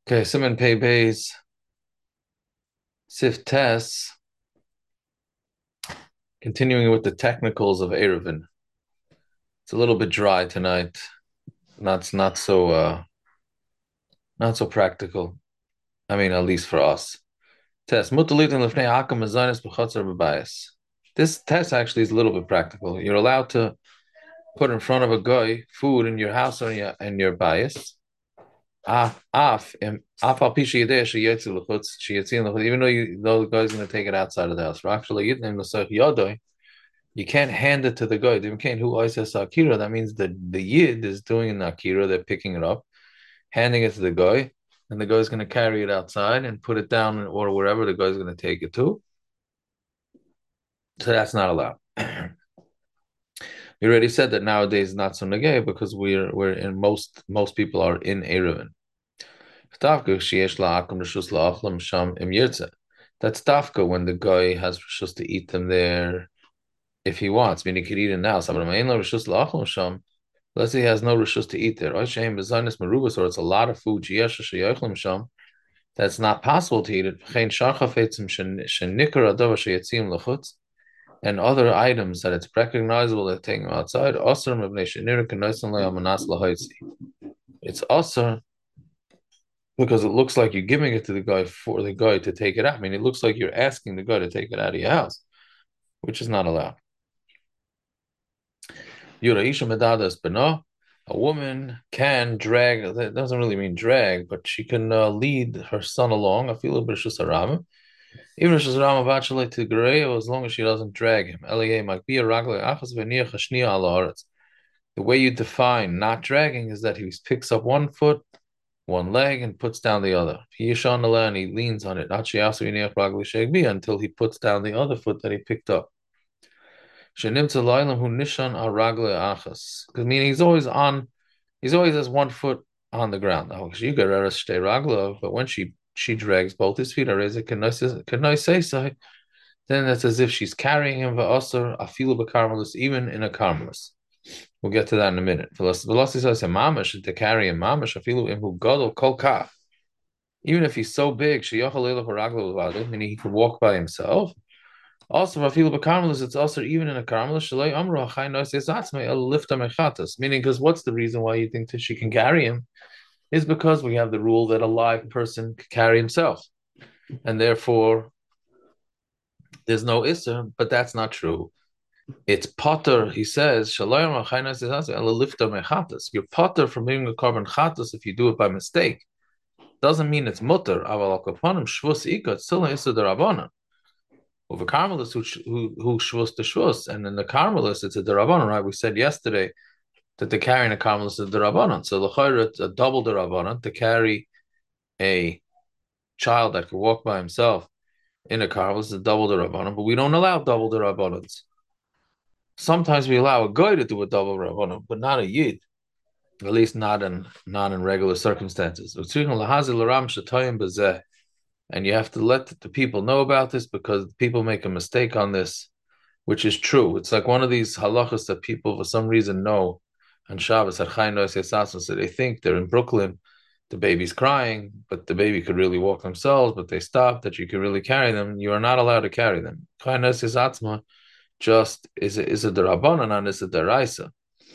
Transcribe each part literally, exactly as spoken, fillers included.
Okay, Simon Pei Beis, Sif Tess, continuing with the technicals of Eruvin. It's a little bit dry tonight. Not not so uh not so practical. I mean, at least for us. Test Mutalitin lefnei hakam mazanis b'chatzar b'bayis. This test actually is a little bit practical. You're allowed to put in front of a guy food in your house or in your, in your bias. Af af im af al pisha yedei sheyetzi l'chutz sheyetzin l'chutz. Even though you know the guy's going to take it outside of the house. Actually, yitnem l'sach yodoi. You can't hand it to the guy. You can't who says akira. That means the the yid is doing an akira. They're picking it up, handing it to the guy, and the guy's going to carry it outside and put it down or wherever the guy's going to take it to. So that's not allowed. We already said that nowadays it's not so negay because we're we're in most most people are in Erevin. That's tafka when the guy has rishus to eat them there if he wants. Meaning he could eat it now. Let's say he has no rishus to eat there. Or it's a lot of food that's not possible to eat it. And other items that it's recognizable that taking them outside. It's also because it looks like you're giving it to the guy for the guy to take it out. I mean, it looks like you're asking the guy to take it out of your house, which is not allowed. A woman can drag, that doesn't really mean drag, but she can uh, lead her son along. I feel a bit of even if she's Rama Bachelor to Gereo, as long as she doesn't drag him. The way you define not dragging is that he picks up one foot, one leg, and puts down the other. He and he leans on it until he puts down the other foot that he picked up. Because meaning he's always on, he's always has one foot on the ground. But when she she drags both his feet, then that's as if she's carrying him v'asar afilu b'karmelis, even in a karmelis. We'll get to that in a minute. Velocity says a mamash to carry a mamash afilu imhu gadol kol kaf. Even if he's so big, meaning he can walk by himself. Also, afilu b'karmelis, it's also even in a karmelis. Shalei amru achay noises atzmei el lifta mechatas. Meaning, because what's the reason why you think that she can carry him? Is because we have the rule that a live person can carry himself, and therefore there's no isser. But that's not true. It's potter, he says, you're potter from being a carbon chatas if you do it by mistake. Doesn't mean it's mutter. It's still an issa derabbanan. Over Carmelis who who shvus the shvus, and in the Carmelis it's a derabbanan, right? We said yesterday that the carrying a Carmelis is a derabbanan. So the it's a double derabbanan to carry a child that could walk by himself in a Carmelis is a double derabbanan, but we don't allow double derabbanans. Sometimes we allow a guy to do a double rabbanon, but not a yid. At least not in not in regular circumstances. And you have to let the people know about this because people make a mistake on this, which is true. It's like one of these halachas that people for some reason know on Shabbos at Chaim so they think they're in Brooklyn, the baby's crying, but the baby could really walk themselves, but they stop that you can really carry them. You are not allowed to carry them. Just is a, is a derabanan and is a deraisa.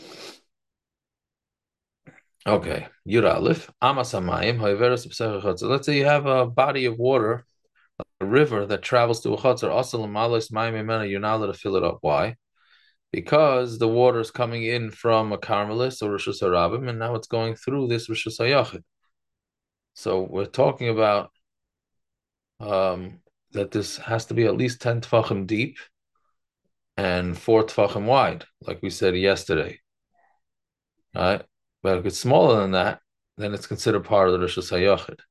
Okay, Yuralif, Amasamayim, So let's say you have a body of water, a river that travels to a chutzar, also lamalis mayim you're not allowed to fill it up. Why? Because the water is coming in from a Carmelis or Rishus Harabim, and now it's going through this Rishus Hayachid. So we're talking about um, that this has to be at least ten tefachim deep and four tefachim wide, like we said yesterday. All right? But if it's smaller than that, then it's considered part of the Rishus HaYachid.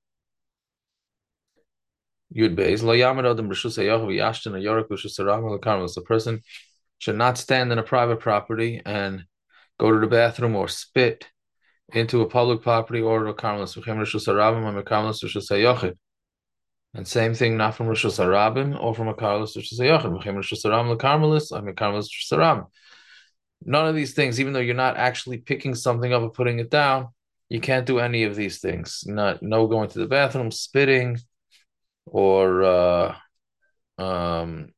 Yud Beis, Lo Yamad Adam Rishus HaYachid V'yashtin HaYorek Rishus HaRamah L'Karmelis. The person should not stand in a private property and go to the bathroom or spit into a public property or to a Karmelis. V'chem Rishus HaRabim and Karmelis Rishus HaYachid. And same thing, not from Rishus HaRabim or from a Karmelis Rishus HaYachid. V'chem Rishus HaRam L'Karmelis and Karmelis Rishus HaRabim. None of these things, even though you're not actually picking something up and putting it down, You can't do any of these things. Not no going to the bathroom, spitting, or uh, um,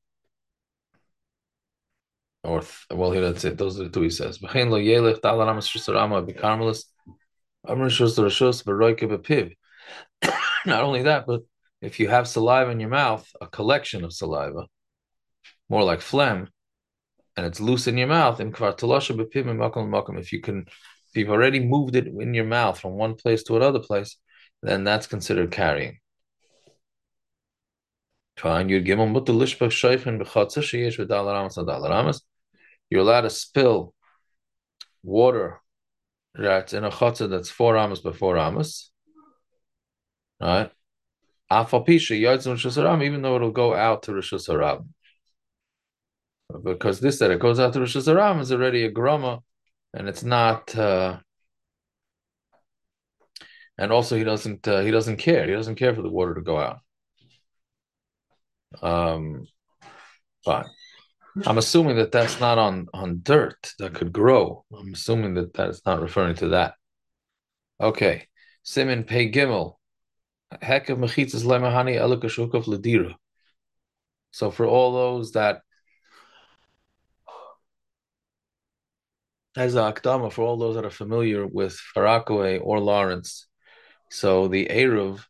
or well, here that's it. Those are the two he says. V'chein lo yelech dal ramas shusarama b'karmelis amr shus rashus v'roike b'piv. Not only that, but if you have saliva in your mouth, a collection of saliva, more like phlegm, and it's loose in your mouth, in kvar talosha b'piv makom makom. If you can, if you've already moved it in your mouth from one place to another place, then that's considered carrying. Fine, you'd give them but the lishbach shaychen b'chatzah sheyesh v'dal ramas adal ramas. You're allowed to spill water that's in a chatzah that's four amas by four amas, right? Afal pisha yadzon rishus haram, even though it'll go out to rishus haram, because this that it goes out to rishus haram is already a grama, and it's not. Uh, and also, he doesn't. Uh, he doesn't care. He doesn't care for the water to go out. Um, fine. I'm assuming that that's not on on dirt that could grow. I'm assuming that that is not referring to that. Okay. Simin Pei Gimel. Heck of mechitzas lemahani elikashukov ledira. So for all those that, as a akdama, for all those that are familiar with Far Rockaway or Lawrence, so the Eruv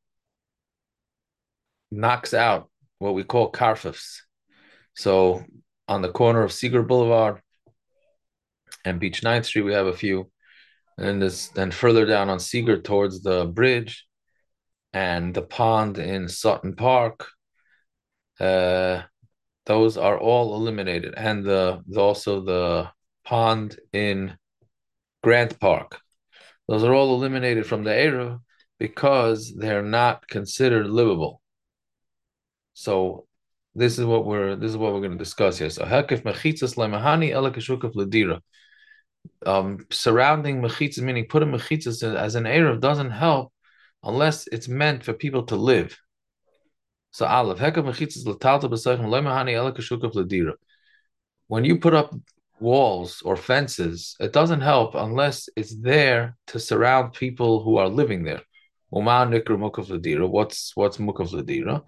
knocks out what we call karfifs. So on the corner of Seeger Boulevard and Beach ninth Street, we have a few. And then this, then further down on Seeger towards the bridge and the pond in Sutton Park, uh, those are all eliminated. And the, the also the pond in Grant Park. Those are all eliminated from the Eruv because they're not considered livable. So this is what we're this is what we're going to discuss here. So hekef mechitzas lemahani elakashukaf ledira. Um, surrounding mechitzas, meaning put a mechitzas as an Eruv, doesn't help unless it's meant for people to live. So aleph hekef mechitzas letalta b'seichem lemahani elakashukaf ledira. When you put up walls or fences, it doesn't help unless it's there to surround people who are living there. Uma nikru mukav ledira. What's what's mukav ledira?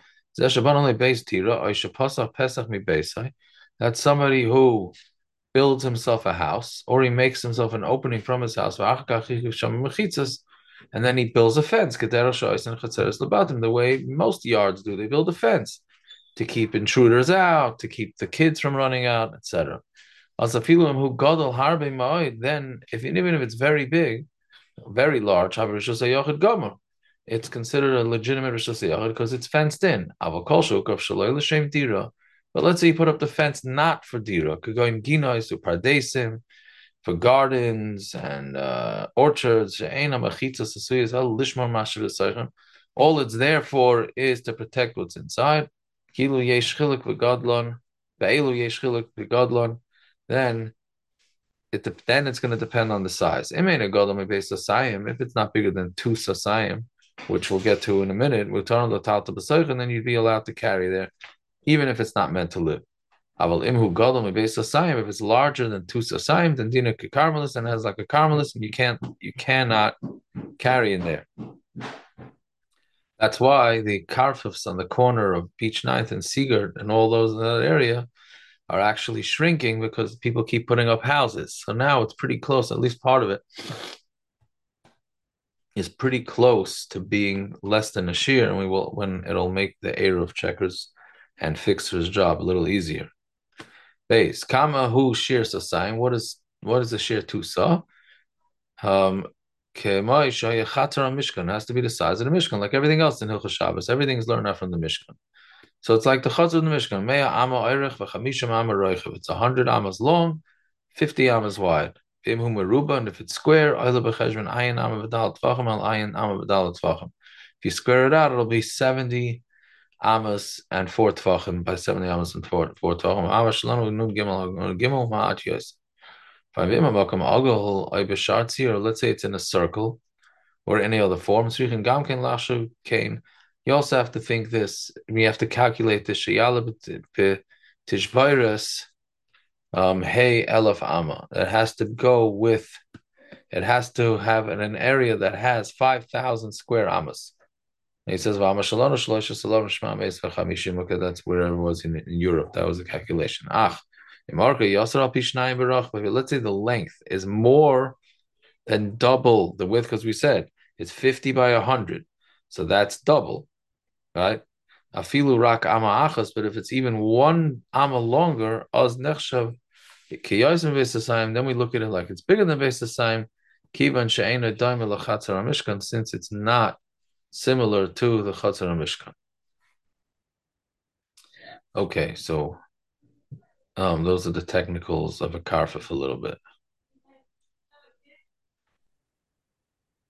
That's somebody who builds himself a house, or he makes himself an opening from his house, and then he builds a fence. The way most yards do, they build a fence to keep intruders out, to keep the kids from running out, et cetera. Then, if even if it's very big, very large, it's considered a legitimate rishus yachid because it's fenced in. But let's say you put up the fence not for dira, going ginois to pardesim, for gardens and uh, orchards. All it's there for is to protect what's inside. Then it then it's going to depend on the size. If it's not bigger than two sasayim, which we'll get to in a minute, we'll turn the tal to and then you'd be allowed to carry there, even if it's not meant to live. If it's larger than two sasayim, then dina karmelis and has like a karmelis, and you can't you cannot carry in there. That's why the karfifs on the corner of Beach ninth and Seagard and all those in that area are actually shrinking because people keep putting up houses. So now it's pretty close, at least part of it is pretty close to being less than a shear, and we will when it'll make the Eruv checkers and fixers job a little easier. Base kama hu shear sasayim. What is what is the shear to saw? Um Mishkan has to be the size of the Mishkan, like everything else in Hilchos Shabbos. Everything is learned out from the Mishkan. So it's like the chutz of the Mishkan. Mea ama oirech v'chamishim ama roichev. It's a hundred amas long, fifty amas wide. V'im hu meruba, and if it's square, oile b'cheshvan ayin ama v'dal tvachim al ayin ama v'dal tvachim. If you square it out, it'll be seventy amas and four tvachim by seventy amas and four four tvachim. Amas shalom v'nun gimel gimel ma'at yos. Or let's say it's in a circle or any other form. So you can gamken lashu kain. You also have to think this. We have to calculate this. Tishvairas um hey elef ama. It has to go with. It has to have an, an area that has five thousand square amas. And he says, "V'ama shalonu shlosha salom shma meis v'chamishim." Okay, that's where it was in, in Europe. That was the calculation. Ach, imarka yasser al pishnayim barach. Let's say the length is more than double the width, because we said it's fifty by one hundred. So that's double, right? Afilu rak ama achas, but if it's even one ama longer, az nechshav kiyazim v'esasayim, then we look at it like it's bigger than v'esasayim, kivan she'ena daimel l'chatzar mishkan, since it's not similar to the chatzar mishkan. Okay, so um, those are the technicals of a karfif a little bit.